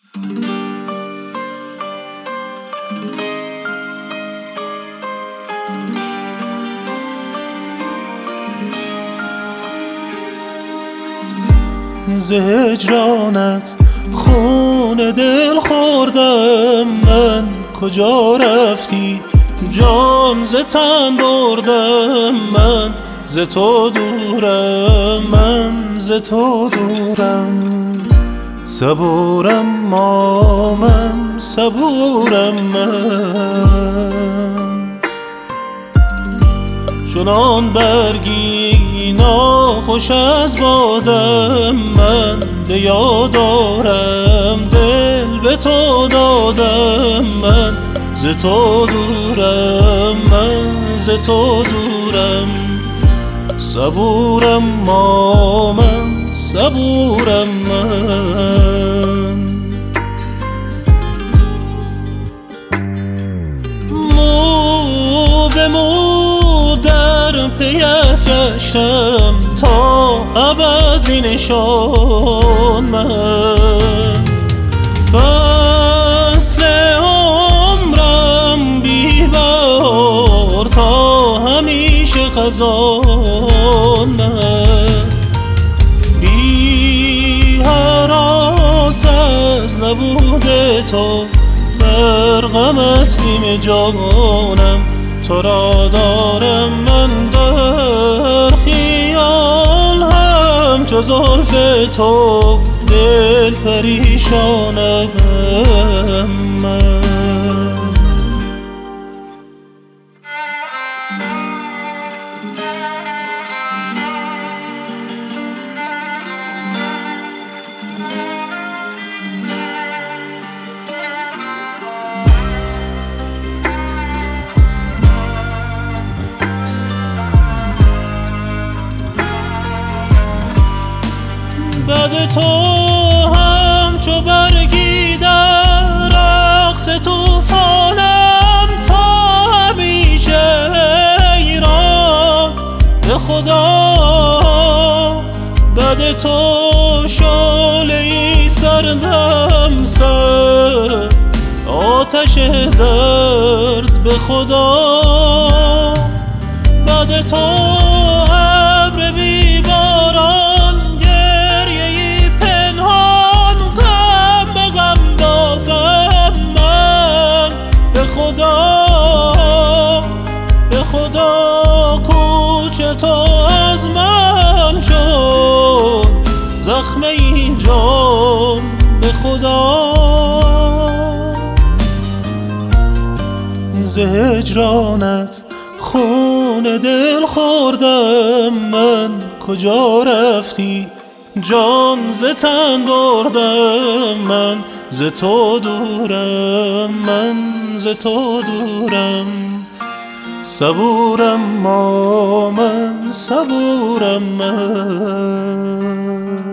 ز هجرانت خون دل خوردم من، کجا رفتی؟ جان ز تن بردم من، ز تو دورم من، ز تو دورم. صبورم ما من، صبورم من، چنان برگی ناخوش از بادم من. به یاد آرم دل به تو دادم من، ز تو دورم من، ز تو دورم. صبورم ما من، صبورم من. مو به مو در پیت گشتم تا ابد بی نشان من. فصل عمرم بی بهار تا همیشه خزان من. بی هراس از نبود تو در غمت نیم جانم. تو را دارم من در خیال همچو زلف تو، دل پریشانم من. بعد تو همچو برگی در رقص توفانم تا همیشه ایران. به خدا بعد تو شعله‌ای سردم سر آتش درد. به خدا بعد تو ابر بی باران، به خدا کوچه تو از من شد زخم این جان. به خدا ز هجرانت خون دل خوردم من، کجا رفتی؟ جان ز تن بردم من، ز تو دورم من، ز تو دورم. صبورم ما من، صبورم من.